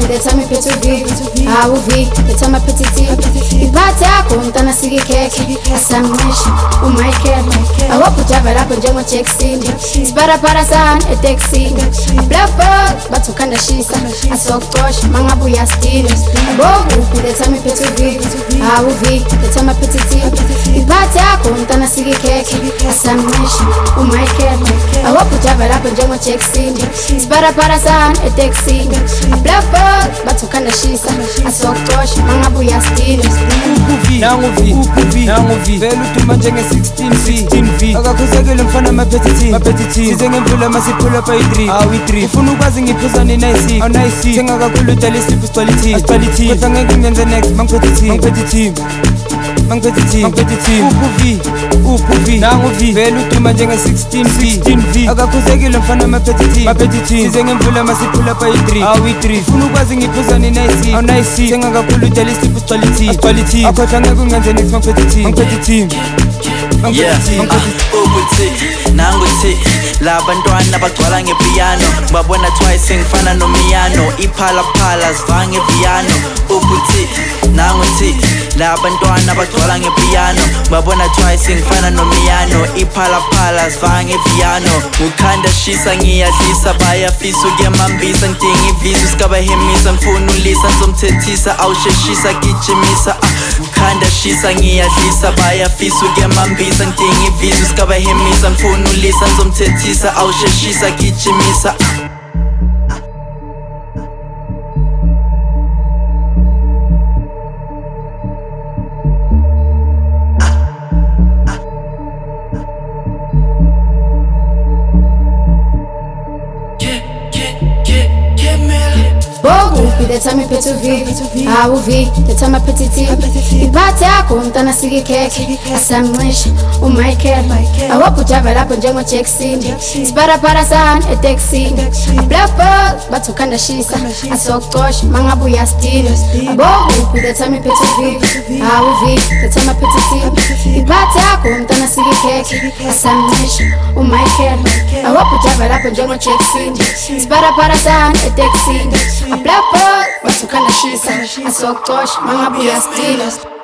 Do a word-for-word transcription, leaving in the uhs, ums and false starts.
Bokuphi letha miphetho V Hawu V letha maphethithi Iphathi yakho umntana sika ikhekhe Asamncisha uMichael Awapho ujava lapho njengo Jackson Siparapara sana eTexini Blackboard bathi ukhanda shisa Asokuxosha mangabe uyastina Bokuphi letha miphetho V Hawu V letha maphethithi Iphathi yakho umntana sika ikhekhe Asamncisha uMichael Awapho ujava lapho njengo Jackson Siparapara sana eTexini Blackboard bathi ukhanda shisa Asokuxosha mangabe uyastina Nangu V, uPV, nangu V Vele uduma njenge sixteen V Akakhusekile mfana maphethithi Maphethithi Size ngemvula masiphula pa i-three Awu i-three Ufuna ukwazi ngiphuzane nayi-six Awu nayi-six Thenga kakhulu udala isipho sipalithithi Asipalithithi Kodwa ngeke ngenze next mangiphethithi Mangiphethithi Mangiphethithi Mangiphethithi uPV, uPV Nangu V Vele uduma njenge sixteen V Akakhusekile mfana maphethithi Maphethithi Size ngemvula masiphula pa i-three Awu i-three Ufuna ukwazi ngiphuzane nayi-six Awu nayi-six Thenga kakhulu udala isipho sipalithithi Asipalithithi Kodwa ngeke ngenze next mangiphethithi Mangiphethithi Yeah, ukuthi nanguthi labantwana bagcwala ngepiano ngibabona twice ngifana nomiyano iphalaphala sivanga ngepiano ukuthi nanguthi labantwana bagcwala ngepiano ngibabona twice ngifana nomiyano iphalaphala sivanga ngepiano ukhanda shisa ngiyadlisa bayafisa ukuyamambisa ngidinga ivisu sikabahemisa ngifuna ulisa ngizomthethisa awusheshisa gijimisa ukhanda shisa ngiyadlisa bayafisa ukuyamambisa ngidinga ivisu sikabahemisa ngifuna ulisa ngizomthethisa awusheshisa gijimisa Bokuphi letha miphetho V Hawu V letha maphethithi Iphathi yakho umntana sika ikhekhe Asamncisha uMichael Awapho ujava lapho njengo Jackson Siparapara sana eTexini Blackboard bathi ukhanda shisa Asokuxosha mangabe uyastina Bokuphi letha miphetho V Hawu V letha maphethithi Iphathi yakho umntana sika ikhekhe Asamncisha uMichael Awapho ujava lapho njengo Jackson Siparapara sana eTexini Blackboard bathi ukhanda shisa Asokuxosha mangabe uyastina